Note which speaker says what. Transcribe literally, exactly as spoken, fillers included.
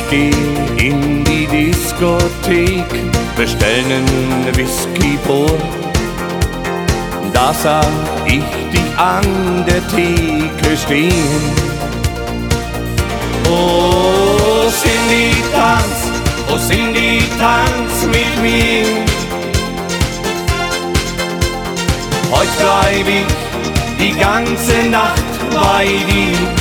Speaker 1: geh in die Diskothek, bestellen nen Whisky vor. Da sah ich dich an der Theke stehen. Oh, Cindy, tanz, oh Cindy, tanz mit mir. Heute bleib ich die ganze Nacht bei dir.